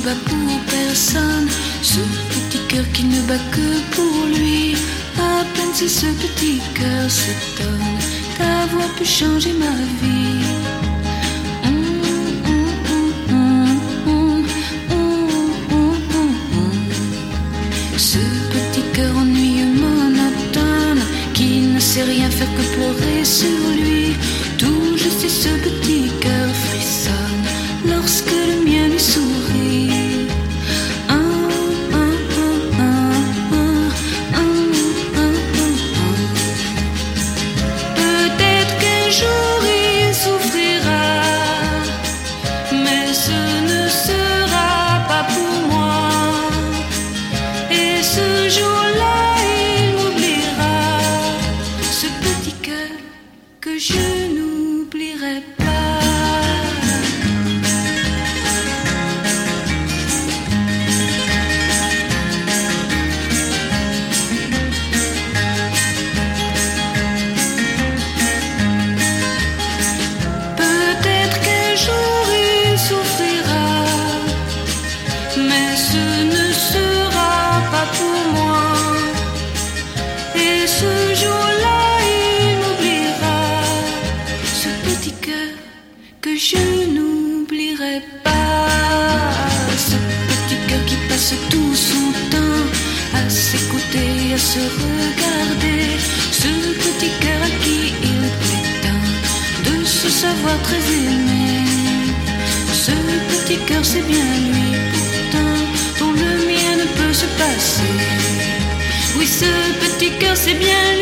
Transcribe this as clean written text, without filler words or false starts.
bat pour personne, ce petit cœur qui ne bat que pour lui. À peine si ce petit cœur s'étonne d'avoir pu changer ma vie. Ce petit cœur ennuyeux, monotone, qui ne sait rien faire que pleurer sur lui. Tout juste ce petit cœur frissonne lorsque le mien lui sourit. Peut-être qu'un jour il souffrira, mais ce ne sera pas pour moi. Et ce jour-là, il m'oubliera, ce petit cœur que je n'oublierai pas. Peut-être qu'un jour il souffrira, mais ce ne sera pas pour moi. Et ce jour-là, il m'oubliera, ce petit cœur que je n'oublierai pas. Ce petit cœur qui passe tout son temps à s'écouter, à se regarder. Ce petit cœur à qui il prétend de se savoir très aimé. Ce petit cœur, c'est bien lui pourtant dont le mien ne peut se passer. Oui, ce petit cœur, c'est bien lui